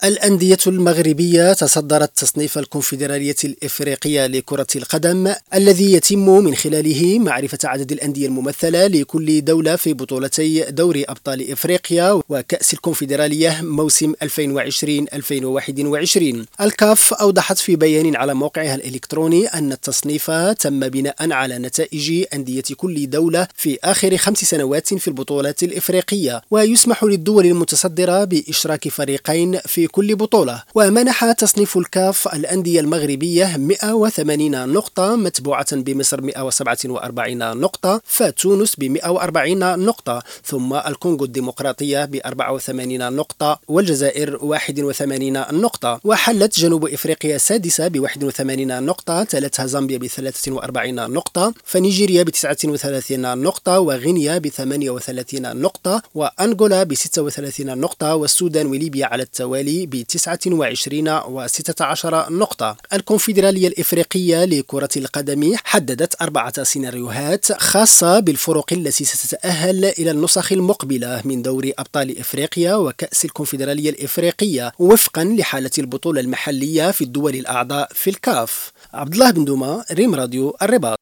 الأندية المغربية تصدرت تصنيف الكونفدرالية الإفريقية لكرة القدم الذي يتم من خلاله معرفة عدد الأندية الممثلة لكل دولة في بطولتي دوري أبطال إفريقيا وكأس الكونفدرالية موسم 2020-2021. الكاف أوضحت في بيان على موقعها الإلكتروني أن التصنيف تم بناء على نتائج أندية كل دولة في آخر 5 سنوات في البطولات الإفريقية، ويسمح للدول المتصدرة بإشراك فريقين في كل بطولة. ومنح تصنيف الكاف الأندية المغربية 180 نقطة، متبوعة بمصر 147 نقطة، فتونس ب 140 نقطة، ثم الكونغو الديمقراطية ب 84 نقطة، والجزائر 81 نقطة. وحلت جنوب إفريقيا السادسة ب 81 نقطة، تلتها زامبيا ب 43 نقطة، فنيجيريا ب 39 نقطة، وغينيا ب 38 نقطة، وأنغولا ب 36 نقطة، والسودان وليبيا على التوالي ب 29 و16 نقطة. الكونفدرالية الإفريقية لكرة القدم حددت 4 سيناريوهات خاصة بالفرق التي ستتأهل إلى النسخ المقبلة من دوري أبطال إفريقيا وكأس الكونفدرالية الإفريقية وفقا لحالة البطولة المحلية في الدول الأعضاء في الكاف. عبد الله بن دوما، ريم راديو الرباط.